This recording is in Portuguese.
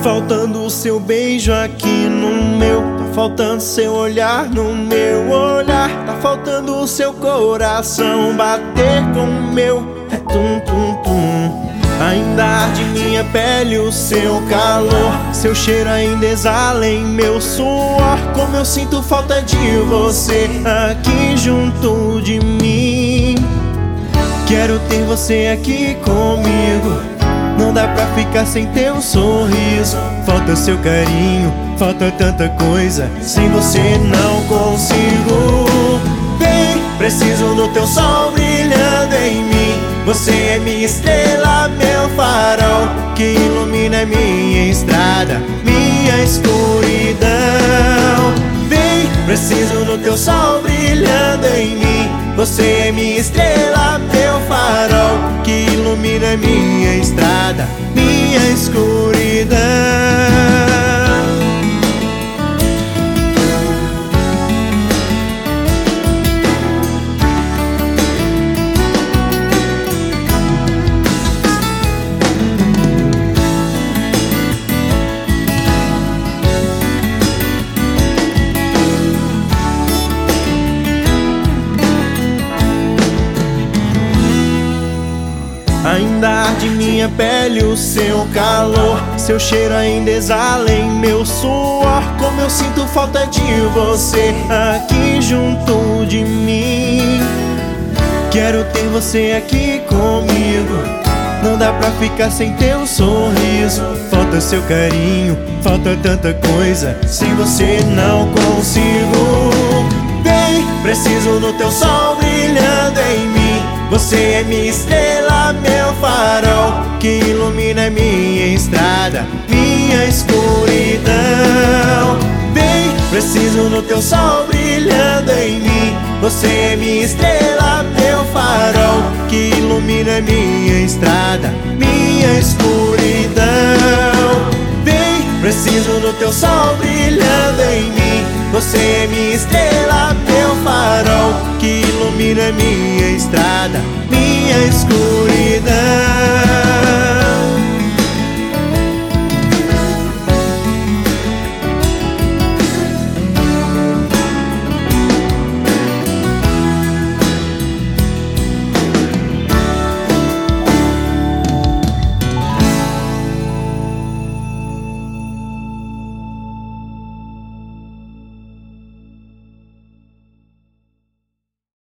faltando o seu beijo aqui no meu, tá faltando seu olhar no meu olhar, tá faltando o seu coração bater com o meu. É tum tum tum. Ainda arde minha pele o seu calor, seu cheiro ainda exala em meu suor. Como eu sinto falta de você aqui junto de mim. Quero ter você aqui comigo, não dá pra ficar sem teu sorriso. Falta seu carinho, falta tanta coisa, sem você não consigo. Vem, preciso do teu sol brilhando em mim. Você é minha estrela, meu farol, que ilumina minha estrada, minha escuridão. Vem, preciso do teu sol brilhando em mim. Você é minha estrela, meu farol, que ilumina minha estrada, minha escuridão. Ainda arde minha pele o seu calor, seu cheiro ainda exala em meu suor. Como eu sinto falta de você aqui junto de mim. Quero ter você aqui comigo, não dá pra ficar sem teu sorriso. Falta seu carinho, falta tanta coisa, sem você não consigo. Vem, preciso do teu sol brilhando em mim. Você é minha estrela, meu farol, que ilumina minha estrada, minha escuridão. Vem, preciso do teu sol brilhando em mim. Você é minha estrela, meu farol, que ilumina minha estrada, minha escuridão. Vem, preciso do teu sol brilhando em mim. Você é minha estrela, meu farol, que ilumina minha estrada, minha escuridão.